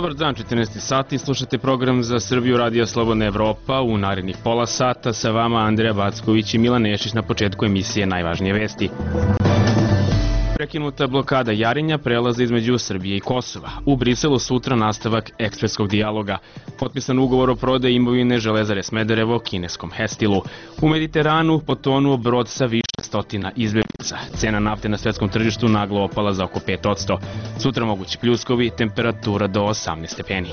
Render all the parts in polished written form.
Dobar dan, 14 sati, slušate program za Srbiju Radio Slobodna Evropa. U narednih pola sata sa vama Andreja Backović i Milan Nešić na početku emisije Najvažnije vesti. Prekinuta blokada Jarinja, prelaza između Srbije i Kosova. U Briselu sutra nastavak ekspresskog dijaloga. Potpisan ugovor o prodaji imovine Železare Smederevo kineskom Hestilu. U Mediteranu potonuo brod sa više stotina izbeglica. Cena nafte na svetskom tržištu naglo opala za oko 5%. Sutra mogući pljuskovi, temperatura do 18 stepeni.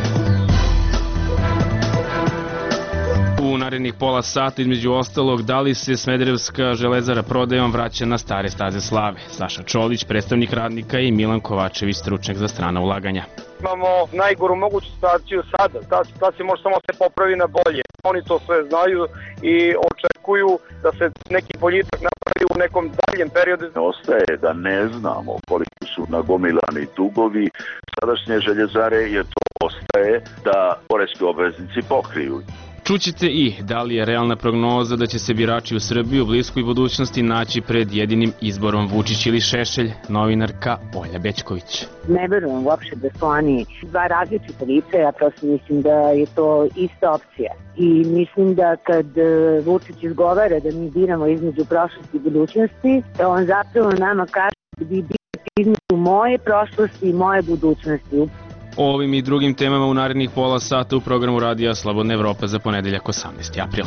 U narednih pola sata, između ostalog, da li se Smederevska železara prodajom vraća na stare staze slave. Saša Čolić, predstavnik radnika, i Milan Kovačević, stručnjak za strana ulaganja. Imamo najgoru moguću situaciju sada. Ta situacija može samo se popravi na bolje. Oni to sve znaju i očekuju da se neki boljitak napravi u nekom daljem periodu. Ostaje da ne znamo koliko su nagomilani dugovi sadašnje željezare, jer to ostaje da poreski obveznici pokriju. Čućete i da li je realna prognoza da će se birači u Srbiji u bliskoj budućnosti naći pred jedinim izborom Vučić ili Šešelj, novinarka Olja Bećković. Ne verujem uopšte da su oni dva različita lica, ja prosto mislim da je to ista opcija. I mislim da kad Vučić izgovara da mi biramo između prošlosti i budućnosti, da on zapravo nama kaže da bi birati između moje prošlosti i moje budućnosti. O ovim i drugim temama u narednih pola sata u programu Radija Slobodna Evropa za ponedeljak 18. april.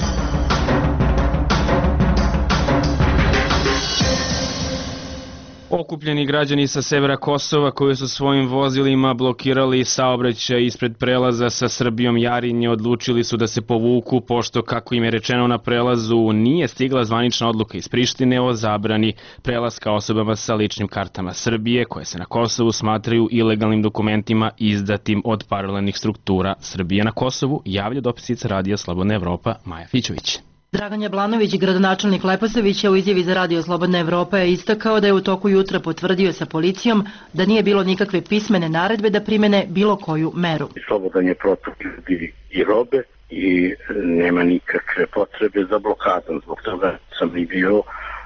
Okupljeni građani sa severa Kosova koji su svojim vozilima blokirali saobraćaj ispred prelaza sa Srbijom Jarinje odlučili su da se povuku, pošto, kako im je rečeno na prelazu, nije stigla zvanična odluka iz Prištine o zabrani prelaska osobama sa ličnim kartama Srbije koje se na Kosovu smatraju ilegalnim dokumentima izdatim od paralelnih struktura Srbije na Kosovu, javlja dopisnica Radija Slobodna Evropa Maja Fićović. Dragan Jablanović, gradonačelnik Leposavića, u izjavi za Radio Slobodna Evropa je istakao da je u toku jutra potvrdio sa policijom da nije bilo nikakve pismene naredbe da primene bilo koju meru. Slobodan je protok ljudi i robe i nema nikakve potrebe za blokadom. Zbog toga sam i bio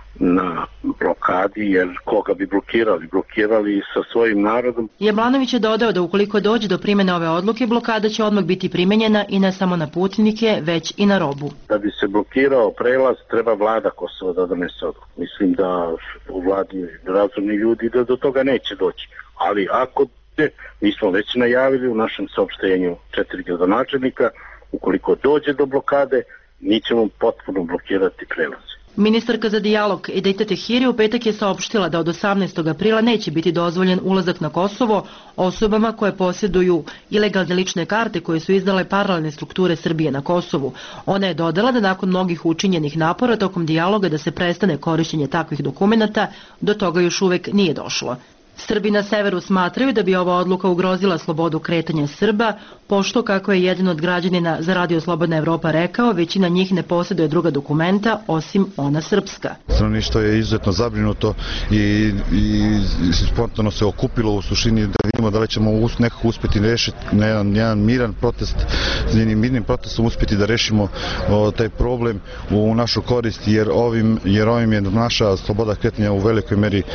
na blokadi, jer koga bi blokirali sa svojim narodom. Jablanović je dodao da ukoliko dođe do primjene ove odluke, blokada će odmah biti primenjena i ne samo na putnike, već i na robu. Da bi se blokirao prelaz, treba vlada Kosova da donese odluku. Mislim da u vladi razumni ljudi da do toga neće doći. Ali ako mi smo već najavili u našem saopštenju 4 gradonačelnika, ukoliko dođe do blokade, mi ćemo potpuno blokirati prelaz. Ministarka za dijalog Edita Tehiri u petak je saopštila da od 18. aprila neće biti dozvoljen ulazak na Kosovo osobama koje posjeduju ilegalne lične karte koje su izdale paralelne strukture Srbije na Kosovu. Ona je dodala da nakon mnogih učinjenih napora tokom dijaloga da se prestane korišćenje takvih dokumenata, do toga još uvek nije došlo. Srbi na severu smatraju da bi ova odluka ugrozila slobodu kretanja Srba, pošto, kako je jedan od građanina za Radio Slobodna Evropa rekao, većina njih ne posjeduje druga dokumenta osim ona srpska. Stanovništvo je izuzetno zabrinuto i spontano se okupilo u suštini da vidimo da li ćemo nekako uspjeti rešiti na jedan miran protest, s jednim mirnim protestom uspjeti da rešimo taj problem u našu korist, jer ovim je naša sloboda kretanja u velikoj meri.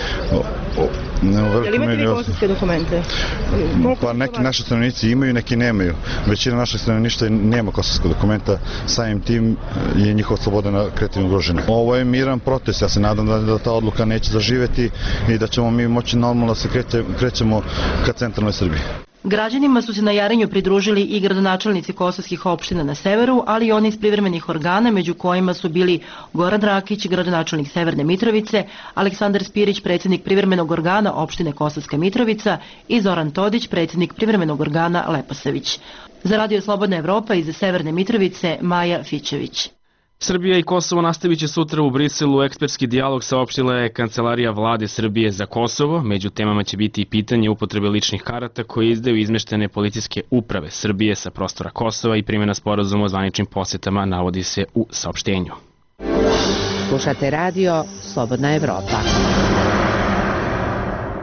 Jel imate vi kosovske dokumente? Pa neki naši stanovnici imaju, neki nemaju. Većina naših stanovništva nema kosovskog dokumenta, samim tim je njihova sloboda na kretanju ugrožena. Ovo je miran protest, ja se nadam da ta odluka neće zaživeti i da ćemo mi moći normalno da se krećemo ka centralnoj Srbiji. Građanima su se na Jarinju pridružili i gradonačelnici kosovskih opština na severu, ali i oni iz privremenih organa, među kojima su bili Goran Rakić, gradonačelnik Severne Mitrovice, Aleksandar Spirić, predsjednik privremenog organa opštine Kosovska Mitrovica i Zoran Todić, predsjednik privremenog organa Leposavić. Za Radio Slobodna Evropa iz Severne Mitrovice, Maja Fićević. Srbija i Kosovo nastavit će sutra u Briselu ekspertski dijalog, saopštila je Kancelarija vlade Srbije za Kosovo. Među temama će biti i pitanje upotrebe ličnih karata koje izdaju izmeštene policijske uprave Srbije sa prostora Kosova i primjena sporazuma o zvaničnim posjetama, navodi se u saopštenju. Slušate Radio Slobodna Evropa.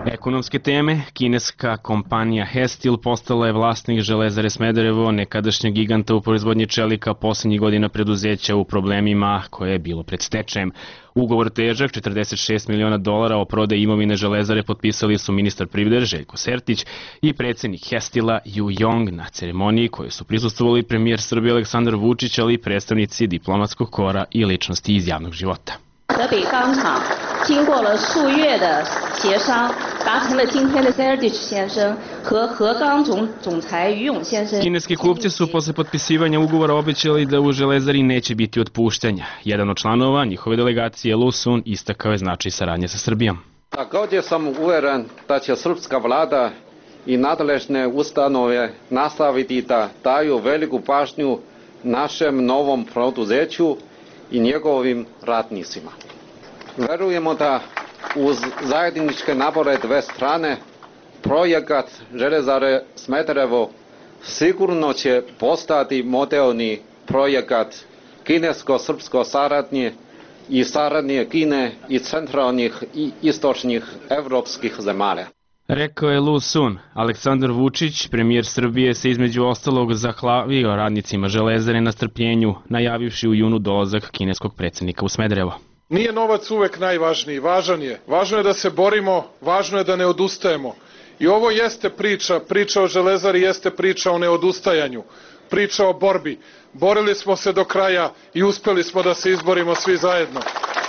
Ekonomske teme, kineska kompanija Hestil postala je vlasnik Železare Smederevo, nekadašnjeg giganta u proizvodnji čelika, poslednjih godina preduzeća u problemima koje je bilo pred stečajem. Ugovor težak $46 miliona o prodaji imovine Železare potpisali su ministar privrede Željko Sertić i predsjednik Hestila Ju Jong na ceremoniji koje su prisustvovali premijer Srbije Aleksandar Vučić, ali i predstavnici diplomatskog kora i ličnosti iz javnog života. 河北钢厂经过了数月的协商，达成了今天的Sertić先生和河钢总裁于勇先生。 Kineski kupci su posle potpisivanja ugovora obećali da u Železari neće biti otpuštanja. Jedan od članova njihove delegacije, Lu Sun, istakao je značaj saradnje sa Srbijom. Također sam uveren da će srpska vlada i nadležne ustanove nastaviti da daju veliku pažnju našem novom preduzeću i njegovim radnicima. Verujemo da uz zajedničke napore dve strane projekat Železare Smederevo sigurno će postati modelni projekat kinesko-srpsko saradnje i saradnje Kine i centralnih i istočnih evropskih zemalja. Rekao je Lu Sun. Aleksandar Vučić, premijer Srbije, se između ostalog zahvalio radnicima Železare na strpljenju, najavivši u junu dolazak kineskog predsjednika u Smederevo. Nije novac uvek najvažniji, važan je. Važno je da se borimo, važno je da ne odustajemo. I ovo jeste priča o Železari jeste priča o neodustajanju, priča o borbi. Borili smo se do kraja i uspeli smo da se izborimo svi zajedno.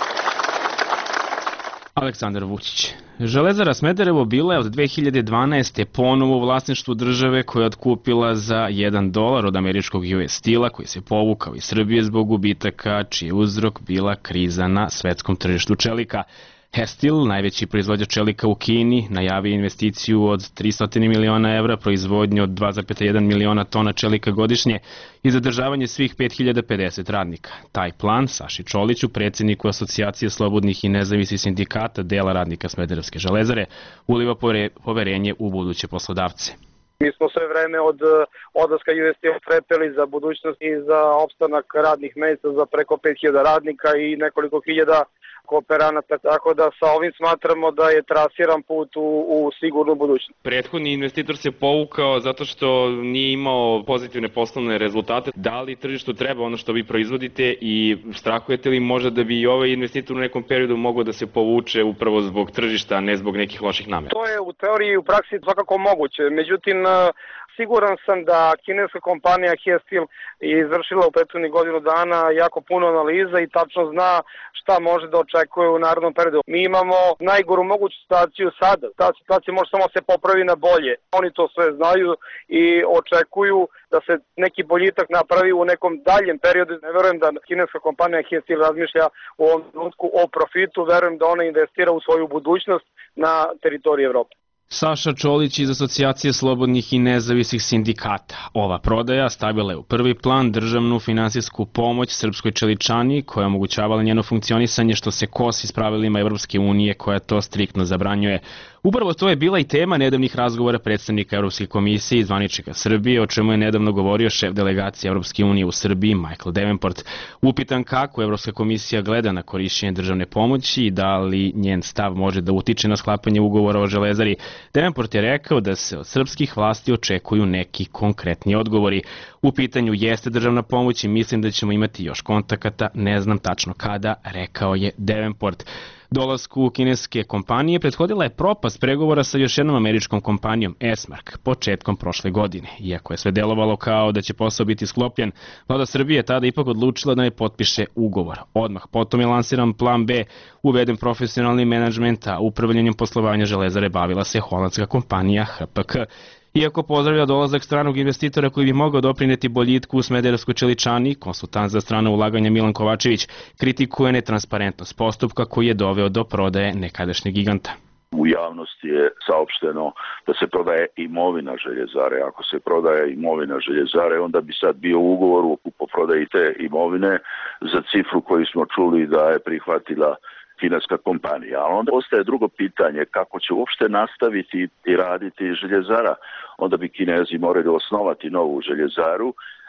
Aleksandar Vučić. Železara Smederevo bila je od 2012. ponovo u vlasništvu države koja je otkupila za $1 od američkog US Steel-a koji se povukao iz Srbije zbog gubitaka čiji je uzrok bila kriza na svetskom tržištu čelika. Hestil, najveći proizvođač čelika u Kini, najavio investiciju od $300 miliona, proizvodnju od 2,1 miliona tona čelika godišnje i zadržavanje svih 5050 radnika. Taj plan Saši Čoliću, predsjedniku Asocijacije slobodnih i nezavisnih sindikata dela radnika Smederevske železare, uliva poverenje u buduće poslodavce. Mi smo sve vreme od odlaska US Steel trepeli za budućnost i za opstanak radnih mesta za preko 5000 radnika i nekoliko hiljada kooperanata, tako da sa ovim smatramo da je trasiran put u sigurnu budućnost. Prethodni investitor se povukao zato što nije imao pozitivne poslovne rezultate. Da li tržištu treba ono što vi proizvodite i strahujete li možda da bi i ovaj investitor u nekom periodu mogao da se povuče upravo zbog tržišta, a ne zbog nekih loših namera? To je u teoriji i u praksi svakako moguće, međutim siguran sam da kineska kompanija Hestil je izvršila u prethodnih godinu dana jako puno analiza i tačno zna šta može da očekuje u narednom periodu. Mi imamo najgoru moguću situaciju sada. Ta situacija može samo se popravi na bolje. Oni to sve znaju i očekuju da se neki boljitak napravi u nekom daljem periodu. Ne verujem da kineska kompanija Hestil razmišlja u ovom trenutku o profitu, verujem da ona investira u svoju budućnost na teritoriji Evrope. Saša Čolić iz Asocijacije slobodnih i nezavisnih sindikata. Ova prodaja stavila je u prvi plan državnu finansijsku pomoć srpskoj čeličani koja je omogućavala njeno funkcionisanje što se kosi s pravilima Evropske unije koja to striktno zabranjuje. Upravo to je bila i tema nedavnih razgovora predstavnika Evropske komisije i zvaničnika Srbije, o čemu je nedavno govorio šef delegacije Evropske unije u Srbiji Michael Davenport. Upitan kako Evropska komisija gleda na korišćenje državne pomoći i da li njen stav može da utiče na sklapanje ugovora o Železari, Davenport je rekao da se od srpskih vlasti očekuju neki konkretni odgovori. U pitanju jeste državna pomoć i mislim da ćemo imati još kontakata, ne znam tačno kada, rekao je Davenport. Dolasku kineske kompanije prethodila je propast pregovora sa još jednom američkom kompanijom Esmark početkom prošle godine. Iako je sve delovalo kao da će posao biti sklopljen, vlada Srbije tada ipak odlučila da ne potpiše ugovor. Odmah potom je lansiran plan B, uveden profesionalni menadžment, a upravljanjem poslovanja Železare bavila se holandska kompanija HPK. Iako pozdravlja dolazak stranog investitora koji bi mogao doprineti boljitku u Smederevskoj čeličani, konsultant za strano ulaganje Milan Kovačević kritikuje netransparentnost postupka koji je doveo do prodaje nekadašnjeg giganta. U javnosti je saopšteno da se prodaje imovina Željezare. Ako se prodaje imovina Željezare, onda bi sad bio ugovor o kupoprodaji te imovine za cifru koju smo čuli da je prihvatila kineska kompanija. A onda ostaje drugo pitanje, kako će uopšte nastaviti i raditi Željezara. Onda bi Kinezi morali osnovati novu Željezaru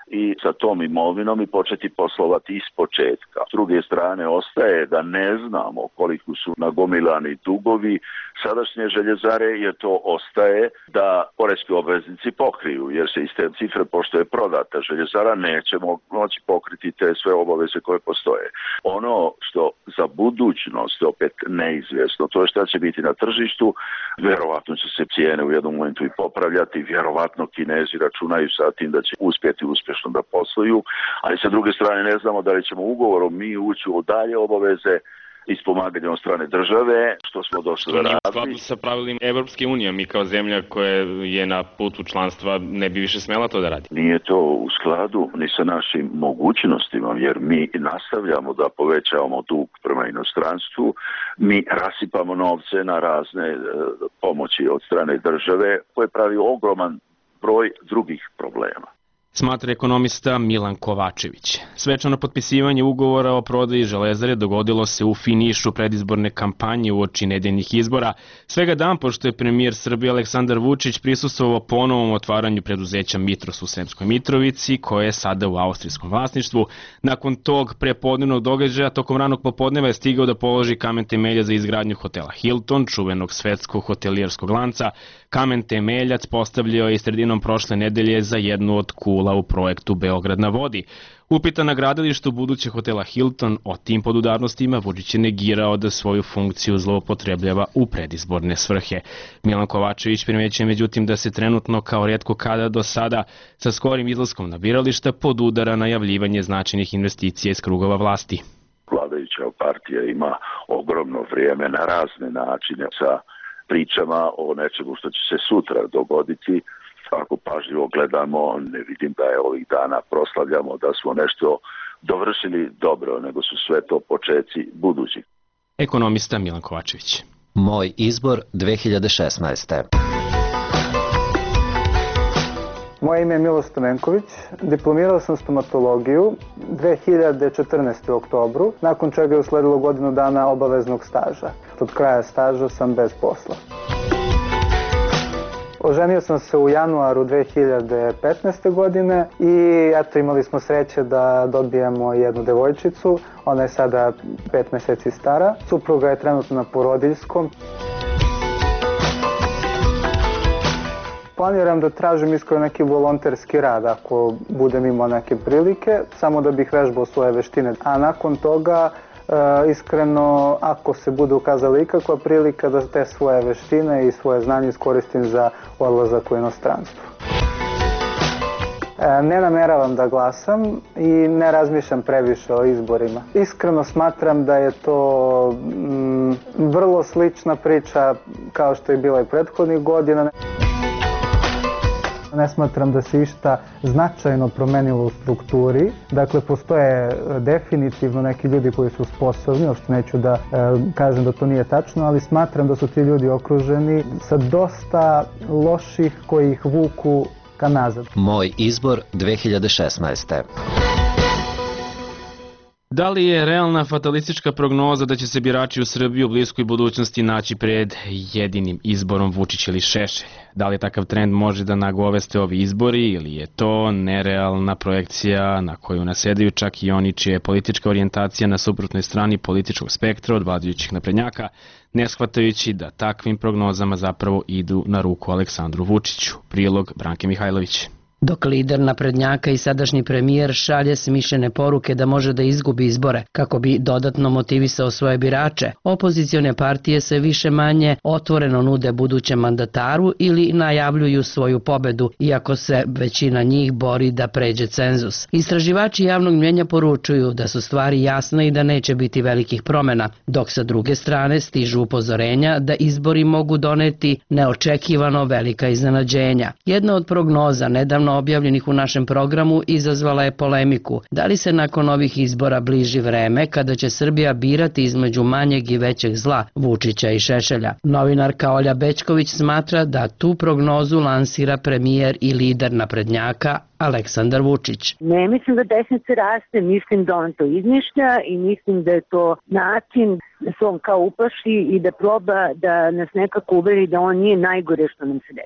i sa tom imovinom i početi poslovati iz početka. S druge strane ostaje da ne znamo koliko su nagomilani dugovi sadašnje željezare, jer to ostaje da poreski obveznici pokriju, jer se iz te cifre, pošto je prodata željezara, nećemo moći pokriti te sve obaveze koje postoje. Ono što za budućnost opet neizvjesno, to je šta će biti na tržištu, vjerovatno će se cijene u jednom momentu i popravljati, vjerovatno Kinezi računaju sa tim da će uspjeti uspješno da posluju, ali sa druge strane ne znamo da li ćemo ugovorom mi ući u dalje obaveze iz pomaganja od strane države, što smo došli da radili. U skladu sa pravilima Evropske unije, mi kao zemlja koja je na putu članstva ne bi više smela to da radi. Nije to u skladu ni sa našim mogućnostima, jer mi nastavljamo da povećavamo dug prema inostranstvu, mi rasipamo novce na razne pomoći od strane države, koje pravi ogroman broj drugih problema. Smatra ekonomista Milan Kovačević. Svečano potpisivanje ugovora o prodaji Železare dogodilo se u finišu predizborne kampanje uoči nedeljnih izbora. Svega dan pošto je premijer Srbije Aleksandar Vučić prisustvovao ponovom otvaranju preduzeća Mitros u Sremskoj Mitrovici, koje je sada u austrijskom vlasništvu. Nakon tog prepodnevnog događaja, tokom ranog popodneva je stigao da položi kamen temelja za izgradnju hotela Hilton, čuvenog svetskog hotelijerskog lanca. Kamen temeljac postavljao je i sredinom prošle nedelje za jednu od kula u projektu Beograd na vodi. Upitan na gradilištu budućeg hotela Hilton o tim podudarnostima, Vučić je negirao da svoju funkciju zloupotrebljava u predizborne svrhe. Milan Kovačević primećuje međutim da se trenutno kao rijetko kada do sada sa skorim izlaskom na birališta podudara najavljivanje značajnih investicija iz krugova vlasti. Vladajuća partija ima ogromno vrijeme na razne načine sa pričama o nečemu što će se sutra dogoditi. Ako pažljivo gledamo, ne vidim da je ovih dana proslavljamo da smo nešto dovršili dobro, nego su sve to počeci budućih. Ekonomista Milan Kovačević. Moj izbor 2016. Moje ime je Milo Stamenković, diplomirao sam stomatologiju 2014. u oktobru, nakon čega je usledilo godinu dana obaveznog staža. Od kraja staža sam bez posla. Oženio sam se u januaru 2015. godine i eto imali smo sreće da dobijemo jednu devojčicu, ona je sada 5 meseci stara, supruga je trenutno na porodiljskom. Planiram da tražim iskreno neki volonterski rad ako budem imao neke prilike, samo da bih vežbao svoje veštine. A nakon toga, iskreno, ako se bude ukazala ikakva prilika da te svoje veštine i svoje znanje iskoristim za odlazak u inostranstvo. Ne nameravam da glasam i ne razmišljam previše o izborima. Iskreno smatram da je to vrlo slična priča kao što je bila i prethodnih godina. Ne smatram da se išta značajno promenilo u strukturi. Dakle, postoje definitivno neki ljudi koji su sposobni, uopšte neću da kažem da to nije tačno, ali smatram da su ti ljudi okruženi sa dosta loših koji ih vuku ka nazad. Moj izbor 2016. Da li je realna fatalistička prognoza da će se birači u Srbiji u bliskoj budućnosti naći pred jedinim izborom Vučić ili Šešelj? Da li takav trend može da nagoveste ovi izbori ili je to nerealna projekcija na koju nasedaju čak i oni čija je politička orijentacija na suprotnoj strani političkog spektra od vladajućih naprednjaka, ne shvatajući da takvim prognozama zapravo idu na ruku Aleksandru Vučiću? Prilog Branke Mihajlović. Dok lider naprednjaka i sadašnji premijer šalje smišljene poruke da može da izgubi izbore kako bi dodatno motivisao svoje birače, opozicione partije se više manje otvoreno nude budućem mandataru ili najavljuju svoju pobedu, iako se većina njih bori da pređe cenzus. Istraživači javnog mnjenja poručuju da su stvari jasne i da neće biti velikih promjena, dok sa druge strane stižu upozorenja da izbori mogu doneti neočekivano velika iznenađenja. Jedna od prognoza nedavno objavljenih u našem programu izazvala je polemiku. Da li se nakon ovih izbora bliži vreme kada će Srbija birati između manjeg i većeg zla, Vučića i Šešelja? Novinarka Olja Bećković smatra da tu prognozu lansira premijer i lider naprednjaka Aleksandar Vučić. Ne mislim da desnica raste, mislim da on to izmišlja i mislim da je to način da se on kao uplaši i da proba da nas nekako uveri da on nije najgore što nam se desilo.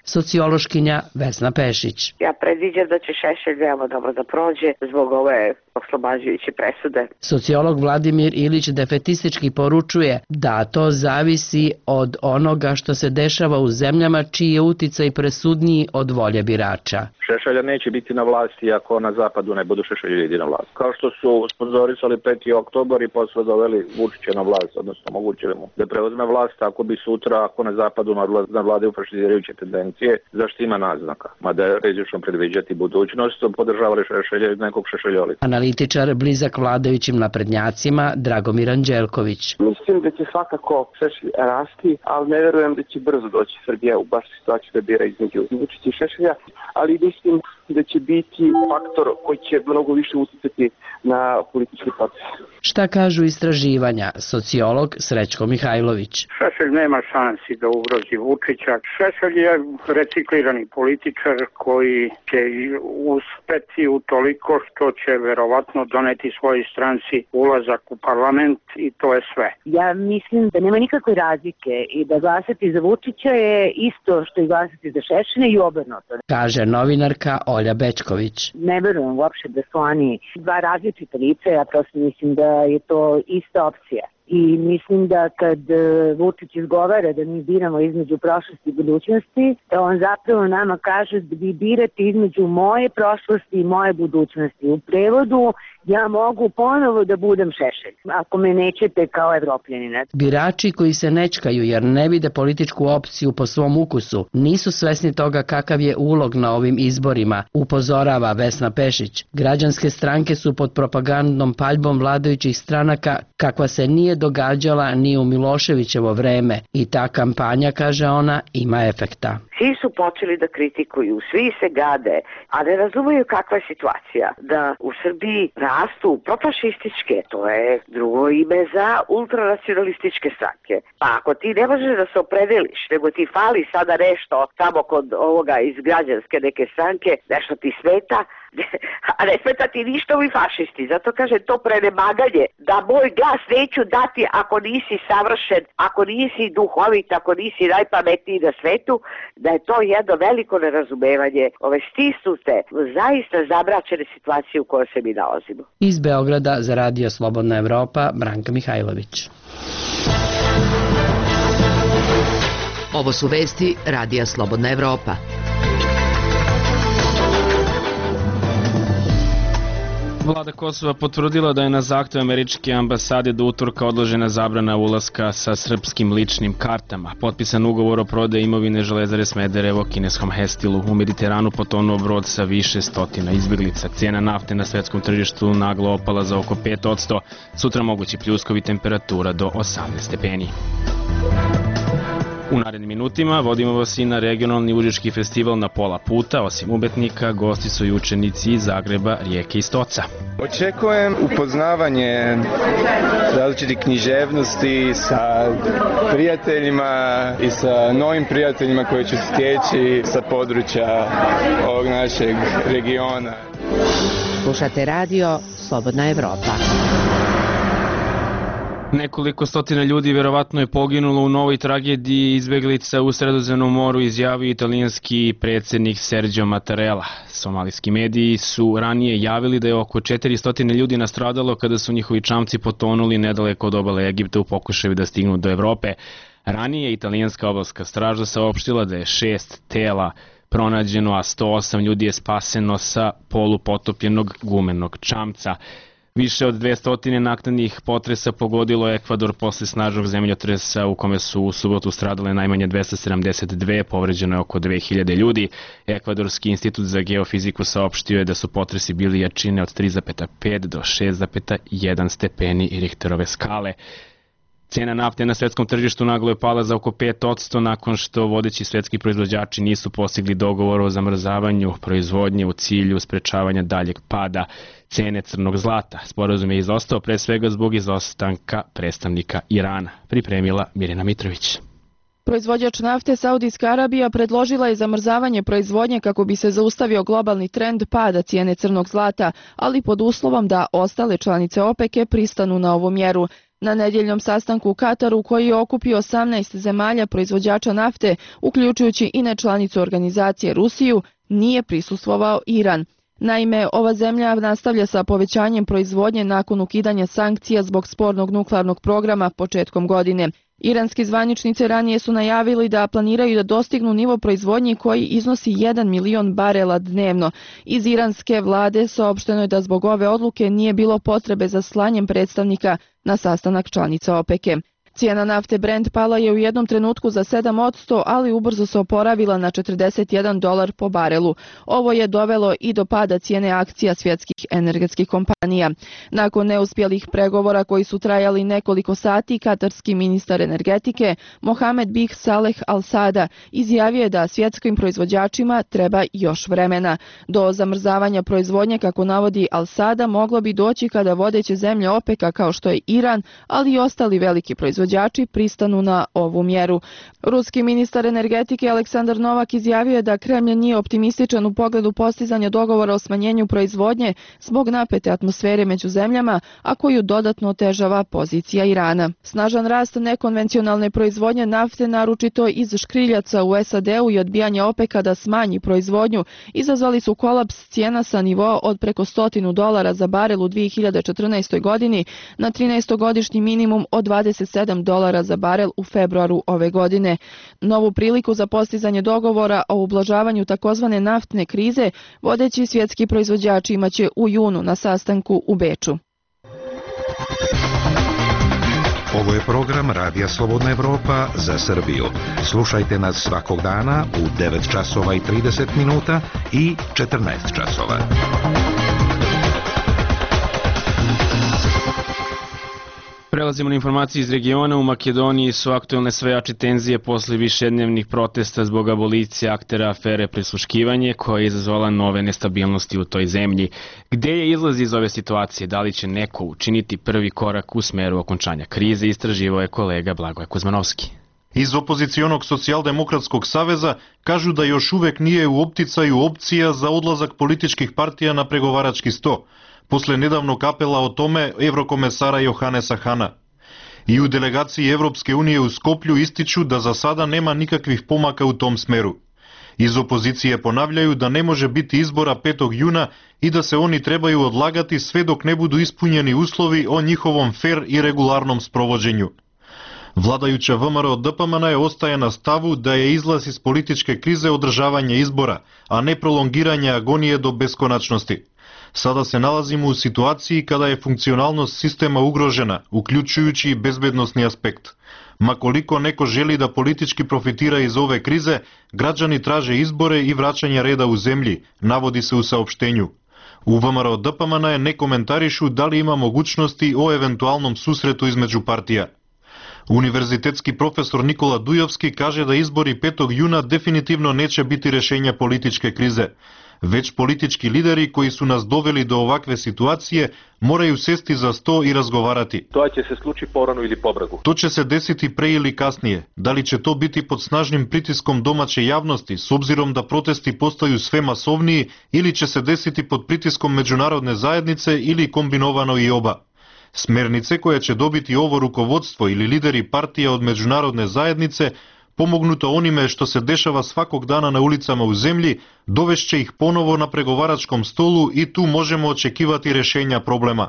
Sociološkinja Vesna Pešić. Ja predviđam da će Šešelj veoma dobro da prođe zbog ove oslobađajuće presude. Sociolog Vladimir Ilić defetistički poručuje da to zavisi od onoga što se dešava u zemljama čiji je uticaj presudniji od volje birača. Šešelja neće biti na vlasti ako na zapadu ne budu Šešelj na vlast. Kao što su sponzorisali 5. oktobar i posle doveli Vučića na vlast, odnosno omogućili mu da preuzme vlast, ako bi sutra, ako na zapadu navladaju fašizirajuće tendencije, zašto ima naznaka? Mada je rizično predviđati budućnost, podržavali Šešelja i nekog Šešeljoli. Analitičar blizak vladajućim naprednjacima Dragomir Anđelković. Mislim da će svakako Šešelj rasti, ali ne verujem da će brzo doći Srbija u baš situaciju da bira između Vučića i Šešelja, ali mislim da će biti faktor koji će mnogo više uticati na politički proces. Šta kažu istraživanja? Sociolog Srećko Mihajlović. Šešelj nema šansi da ugrozi Vučića. Šešelj je reciklirani političar koji će uspeti u toliko što će verovatno doneti svojoj stranci ulazak u parlament i to je sve. Ja mislim da nema nikakve razlike i da glasati za Vučića je isto što i glasati za Šešelja i obrnuto. Kaže novinarka Olja Bečković. Ne verujem uopšte da su oni dva različita lica, ja prosto mislim da je to ista opcija. I mislim da kad Vučić izgovara da mi biramo između prošlosti i budućnosti, da on zapravo nama kaže da vi birate između moje prošlosti i moje budućnosti. U prevodu ja mogu ponovo da budem Šešelj, ako me nećete kao Evropljanina. Birači koji se nečkaju jer ne vide političku opciju po svom ukusu, nisu svesni toga kakav je ulog na ovim izborima, upozorava Vesna Pešić. Građanske stranke su pod propagandnom paljbom vladajućih stranaka kakva se nije događala ni u Miloševićevo vreme i ta kampanja, kaže ona, ima efekta. Svi su počeli da kritikuju, svi se gade, a ne razumeju kakva je situacija. Da u Srbiji rastu profašističke, to je drugo ime za ultranacionalističke stranke. Pa ako ti ne možeš da se opredeliš, nego ti fali sada nešto tamo kod ovoga iz građanske neke stranke, nešto ti smeta, a ne smeta ti ništa ovi fašisti. Zato kaže to prenemaganje, da moj glas neću dati ako nisi savršen, ako nisi duhovit, ako nisi najpametniji na svetu, da je to jedno veliko nerazumevanje ove stisnute, zaista zamračene situacije u kojoj se mi nalazimo. Iz Beograda za Radio Slobodna Evropa, Branka Mihajlović. Ovo su vesti Radija Slobodna Evropa. Vlada Kosova potvrdila da je na zahtev američke ambasade do utorka odložena zabrana ulaska sa srpskim ličnim kartama. Potpisan ugovor o prodaji imovine Železare Smederevo kineskom Hestilu. U Mediteranu potonuo brod sa više stotina izbjeglica. Cijena nafte na svetskom tržištu naglo opala za oko 5%. Sutra mogući pljuskovi, temperatura do 18 stepeni. U narednim minutima vodimo vas i na regionalni užički festival na pola puta. Osim umetnika, gosti su i učenici iz Zagreba, Rijeke i Stoca. Očekujem upoznavanje različitih književnosti sa prijateljima i sa novim prijateljima koji ću stječi sa područja ovog našeg regiona. Slušate radio Slobodna Evropa. Nekoliko stotina ljudi verovatno je poginulo u novoj tragediji izbeglica u Sredozemnom moru, izjavio italijanski predsjednik Sergio Mattarella. Somalijski mediji su ranije javili da je oko 400 ljudi nastradalo kada su njihovi čamci potonuli nedaleko od obale Egipta u pokušaju da stignu do Evrope. Ranije italijanska obalska straža saopštila da je 6 tela pronađeno, a 108 ljudi je spaseno sa polupotopljenog gumenog čamca. Više od 200 naknadnih potresa pogodilo Ekvador posle snažnog zemljotresa u kome su u subotu stradale najmanje 272, povređeno je oko 2000 ljudi. Ekvadorski institut za geofiziku saopštio je da su potresi bili jačine od 3,5 do 6,1 stepeni Richterove skale. Cijena nafte na svetskom tržištu naglo je pala za oko 5% nakon što vodeći svetski proizvođači nisu postigli dogovor o zamrzavanju proizvodnje u cilju sprečavanja daljeg pada cene crnog zlata. Sporazum je izostao pre svega zbog izostanka predstavnika Irana, pripremila Mirjana Mitrović. Proizvođač nafte Saudijska Arabija predložila je zamrzavanje proizvodnje kako bi se zaustavio globalni trend pada cijene crnog zlata, ali pod uslovom da ostale članice OPEC-e pristanu na ovu mjeru. Na nedjeljnom sastanku u Kataru, koji je okupio 18 zemalja proizvođača nafte, uključujući i nečlanicu organizacije Rusiju, nije prisustvovao Iran. Naime, ova zemlja nastavlja sa povećanjem proizvodnje nakon ukidanja sankcija zbog spornog nuklearnog programa početkom godine. Iranski zvaničnici ranije su najavili da planiraju da dostignu nivo proizvodnje koji iznosi 1 milion barela dnevno. Iz iranske vlade saopšteno je da zbog ove odluke nije bilo potrebe za slanjem predstavnika na sastanak članica OPEC-e. Cijena nafte Brent pala je u jednom trenutku za 7%, ali ubrzo se oporavila na $41 po barelu. Ovo je dovelo i do pada cijene akcija svjetskih energetskih kompanija. Nakon neuspjelih pregovora koji su trajali nekoliko sati, katarski ministar energetike Mohamed bin Saleh Al Sada izjavio je da svjetskim proizvođačima treba još vremena. Do zamrzavanja proizvodnje, kako navodi Al Sada, moglo bi doći kada vodeće zemlje OPEC-a kao što je Iran, ali i ostali veliki proizvođači pristanu na ovu mjeru. Ruski ministar energetike Aleksandar Novak izjavio je da Kremlj nije optimističan u pogledu postizanja dogovora o smanjenju proizvodnje zbog napete atmosfere među zemljama, a koju dodatno otežava pozicija Irana. Snažan rast nekonvencionalne proizvodnje nafte, naročito iz škriljaca u SAD-u, i odbijanje OPEC-a da smanji proizvodnju izazvali su kolaps cijena sa nivoa od preko $100 za barel u 2014. godini na 13-godišnji minimum od $27 za barel u februaru ove godine. Novu priliku za postizanje dogovora o ublažavanju takozvane naftne krize vodeći svjetski proizvođači imaće u junu na sastanku u Beču. Ovo je program Radija Slobodna Evropa za Srbiju. Slušajte nas svakog dana u 9 časova i 30 minuta i 14 časova. Prelazimo na informacije iz regiona. U Makedoniji su aktuelne sve jače tenzije posle višednevnih protesta zbog abolicije aktera afere prisluškivanje, koja je izazvala nove nestabilnosti u toj zemlji. Gde je izlaz iz ove situacije? Da li će neko učiniti prvi korak u smeru okončanja krize? Istraživao je kolega Blagoje Kuzmanovski. Iz opozicionog socijaldemokratskog saveza kažu da još uvek nije u opticaju opcija za odlazak političkih partija na pregovarački sto, posle nedavnog apela o tome evrokomesara Johanesa Hana. I u delegaciji Evropske unije u Skoplju ističu da za sada nema nikakvih pomaka u tom smeru. Iz opozicije ponavljaju da ne može biti izbora 5. juna i da se oni trebaju odlagati sve dok ne budu ispunjeni uslovi o njihovom fer i regularnom sprovođenju. Vladajuća VMRO DPMN je ostaje na stavu da je izlaz iz političke krize održavanje izbora, a ne prolongiranje agonije do beskonačnosti. Sada se nalazimo u situaciji kada je funkcionalnost sistema ugrožena, uključujući i bezbednosni aspekt. Ma koliko neko želi da politički profitira iz ove krize, građani traže izbore i vraćanje reda u zemlji, navodi se u saopštenju. U VMRO DPMN ne komentarišu da li ima mogućnosti o eventualnom susretu između partija. Univerzitetski profesor Nikola Dujovski kaže da izbori 5. juna definitivno neće biti rešenja političke krize. Već politički lideri koji su nas doveli do ovakve situacije moraju sesti za sto i razgovarati. To će se sluči porano ili pobradu. To će se desiti pre ili kasnije. Da li će to biti pod snažnim pritiskom domaće javnosti, s obzirom da protesti postaju sve masovniji, ili će se desiti pod pritiskom međunarodne zajednice ili kombinovano i oba. Smernice koje će dobiti ovo rukovodstvo ili lideri partija od međunarodne zajednice, pomognuto onime što se dešava svakog dana na ulicama u zemlji, dovešće ih ponovo na pregovaračkom stolu i tu možemo očekivati rešenja problema.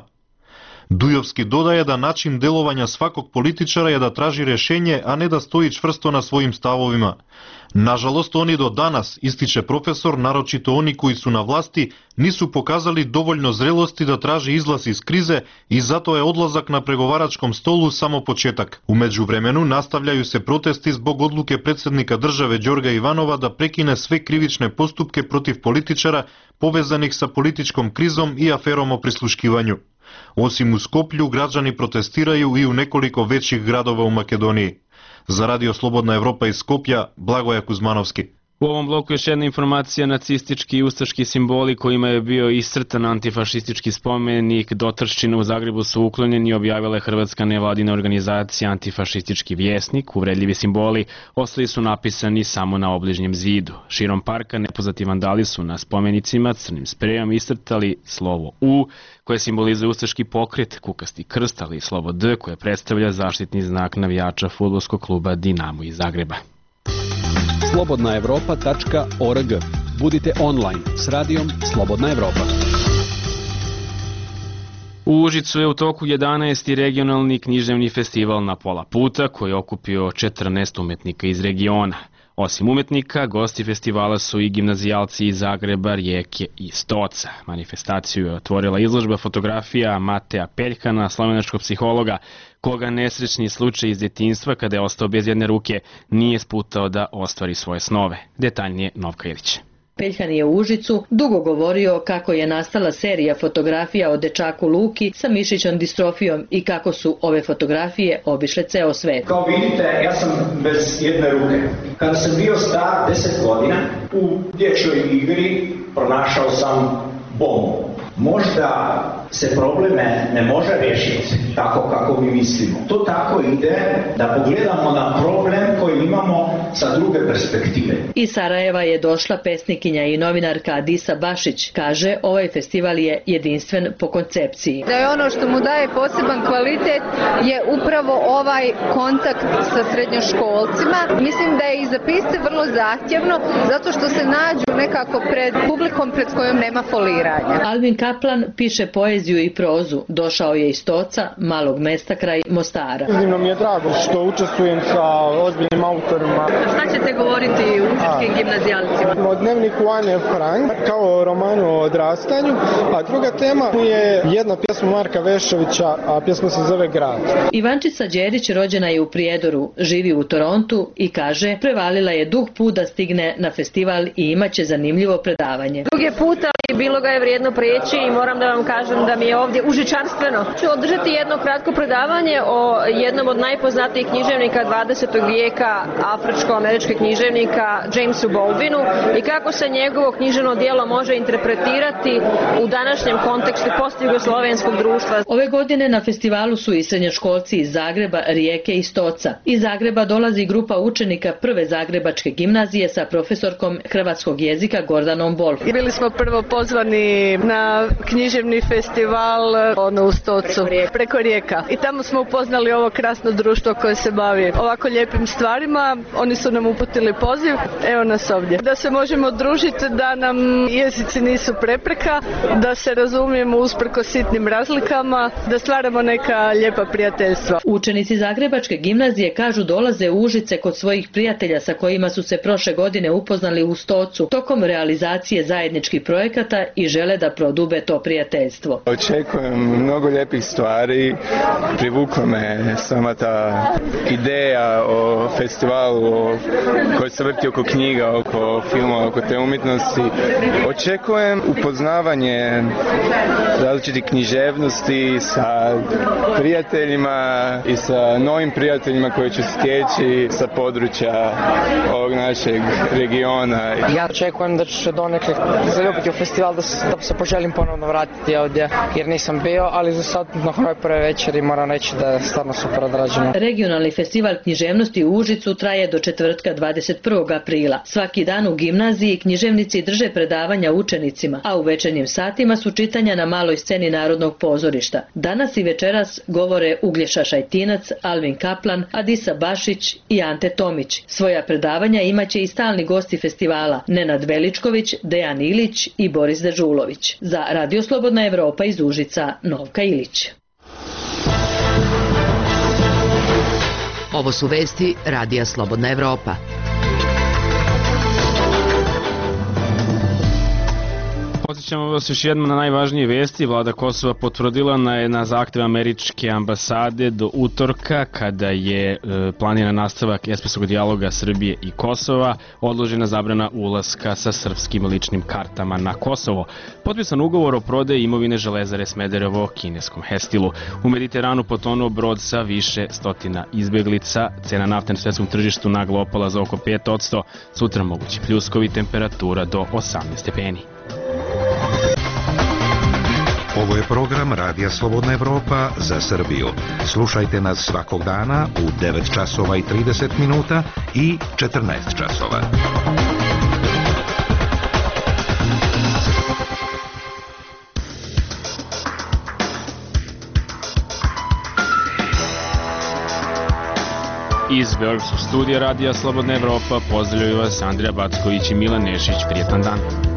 Dujovski dodaje da način delovanja svakog političara je da traži rešenje, a ne da stoji čvrsto na svojim stavovima. Nažalost, oni do danas, ističe profesor, naročito oni koji su na vlasti, nisu pokazali dovoljno zrelosti da traži izlaz iz krize i zato je odlazak na pregovaračkom stolu samo početak. U međuvremenu nastavljaju se protesti zbog odluke predsjednika države Đorga Ivanova da prekine sve krivične postupke protiv političara povezanih sa političkom krizom i aferom o prisluškivanju. Osim u Skoplju, građani protestiraju i u nekoliko većih gradova u Makedoniji. Za Radio Slobodna Evropa iz Skoplja, Blagoje Kuzmanovski. U ovom bloku još jedna informacija: nacistički i ustaški simboli kojima je bio iscrtan antifašistički spomenik Dotrščina u Zagrebu su uklonjeni, objavila je hrvatska nevladina organizacija Antifašistički vjesnik. Uvredljivi simboli ostali su napisani samo na obližnjem zidu. Širom parka nepoznati vandali su na spomenicima crnim sprejom iscrtali slovo U koje simbolizuje ustaški pokret, kukasti krst, ali i slovo D koje predstavlja zaštitni znak navijača fudbalskog kluba Dinamo iz Zagreba. slobodnaevropa.org. Budite online s radijom Slobodna Evropa. U Užicu je u toku 11. regionalni književni festival Na pola puta koji je okupio 14 umetnika iz regiona. Osim umetnika, gosti festivala su i gimnazijalci iz Zagreba, Rijeke i Stoca. Manifestaciju je otvorila izložba fotografija Mateja Peljhana, slovenačkog psihologa, koga nesrećni slučaj iz djetinjstva kada je ostao bez jedne ruke nije sputao da ostvari svoje snove. Detaljnije Novka Ilić. Peljhan je u Užicu dugo govorio kako je nastala serija fotografija o dečaku Luki sa mišićnom distrofijom i kako su ove fotografije obišle ceo svet. Kao vidite, ja sam bez jedne ruke. Kada sam bio star 10 godina, u dječjoj igri pronašao sam bombu. Možda se probleme ne može riješiti tako kako mi mislimo. To tako ide da pogledamo na problem koji imamo sa druge perspektive. Iz Sarajeva je došla pesnikinja i novinarka Adisa Bašić. Kaže, ovaj festival je jedinstven po koncepciji. Da je ono što mu daje poseban kvalitet je upravo ovaj kontakt sa srednjoškolcima. Mislim da je i za pisce vrlo zahtjevno zato što se nađu nekako pred publikom pred kojom nema foliranja. Alvin Kaplan piše poeziju i prozu. Došao je iz Stoca, malog mesta kraj Mostara. Iznimno mi je drago što učestvujem sa ozbiljnim autorima. Šta ćete govoriti užičkim gimnazijalcima? O dnevniku Ane Frank, kao o romanu o odrastanju, a druga tema je jedna pjesma Marka Vešovića, a pjesma se zove Grad. Ivančica Đerić rođena je u Prijedoru, živi u Torontu i kaže, prevalila je dug put da stigne na festival i imaće zanimljivo predavanje. Dug je puta i bilo ga je vrijedno prijeći i moram da vam kažem da mi je ovdje užičarstveno. Ću održati jedno kratko predavanje o jednom od najpoznatijih književnika 20. vijeka, afričko-američkog književnika Jamesu Baldwinu i kako se njegovo književno djelo može interpretirati u današnjem kontekstu postjugoslovenskog društva. Ove godine na festivalu su i srednjoškolci iz Zagreba, Rijeke i Stoca. Iz Zagreba dolazi grupa učenika prve zagrebačke gimnazije sa profesorkom hrvatskog jezika Gordanom Wolf. Bili smo prvo pozvani na književni festival u Stocu preko Rijeka i tamo smo upoznali ovo krasno društvo koje se bavi ovako lijepim stvarima. Oni su nam uputili poziv, evo nas ovdje. Da se možemo družiti, da nam jezici nisu prepreka, da se razumijemo usprkos sitnim razlikama, da stvaramo neka lijepa prijateljstva. Učenici Zagrebačke gimnazije kažu dolaze u Užice kod svojih prijatelja sa kojima su se prošle godine upoznali u Stocu tokom realizacije zajedničkih projekata i žele da prodube to prijateljstvo. Očekujem mnogo lijepih stvari, privukla me sama ta ideja o festivalu koji se vrti oko knjiga, oko filma, oko te umjetnosti. Očekujem upoznavanje različitih književnosti sa prijateljima i sa novim prijateljima koji ću stječi sa područja ovog našeg regiona. Ja očekujem da ću se donekle zaljubiti u festival, da se poželim ponovno vratiti ovdje jer nisam bio, ali za sad na ovoj prve večeri moram reći da je stvarno super odrađeno. Regionalni festival književnosti u Užicu traje do četvrtka 21. aprila. Svaki dan u gimnaziji književnici drže predavanja učenicima, a u večernjim satima su čitanja na maloj sceni Narodnog pozorišta. Danas i večeras govore Uglješa Šajtinac, Alvin Kaplan, Adisa Bašić i Ante Tomić. Svoja predavanja imaće i stalni gosti festivala Nenad Veličković, Dejan Ilić i Boris Dežulović. Za Radio Slobodna Evropa iz Užica, Novka Ilić. Ovo su vesti Radija Slobodna Evropa. Podsjećamo vas još jednom na najvažnije vesti. Vlada Kosova potvrdila na zahtev američke ambasade do utorka, kada je planiran nastavak espresovog dijaloga Srbije i Kosova, odložena zabrana ulaska sa srpskim ličnim kartama na Kosovo. Potpisan ugovor o prodaji imovine Železare Smederevo kineskom Hestilu. U Mediteranu potonuo brod sa više stotina izbeglica. Cena nafte na svetskom tržištu naglo opala za oko 5%. Sutra mogući pljuskovi, temperatura do 18 stepeni. Ovo je program Radija Slobodna Evropa za Srbiju. Slušajte nas svakog dana u 9 časova i 30 minuta i 14 časova. Iz Beogradskog studija Radija Slobodna Evropa pozdravljaju vas Andrija Backović i Milan Nešić. Prijetan dan.